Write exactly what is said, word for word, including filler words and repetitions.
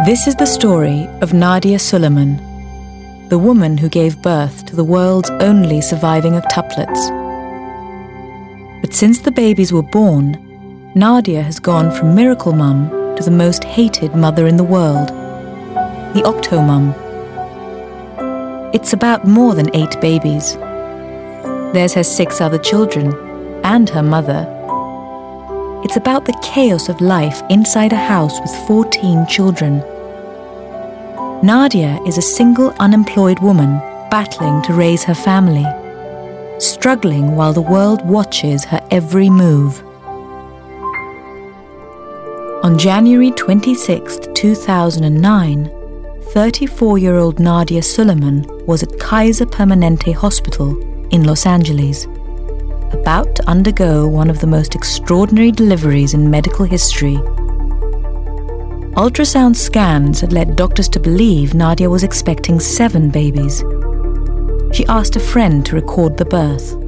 This is the story of Nadia Suleman, the woman who gave birth to the world's only surviving octuplets. But since the babies were born, Nadia has gone from miracle mum to the most hated mother in the world, the Octomum. It's about more than eight babies. There's her six other children and her mother. It's about the chaos of life inside a house with fourteen children. Nadia is a single unemployed woman battling to raise her family, struggling while the world watches her every move. On January twenty-sixth, two thousand nine, thirty-four-year-old Nadia Suleman was at Kaiser Permanente Hospital in Los Angeles, about to undergo one of the most extraordinary deliveries in medical history. Ultrasound scans had led doctors to believe Nadia was expecting seven babies. She asked a friend to record the birth.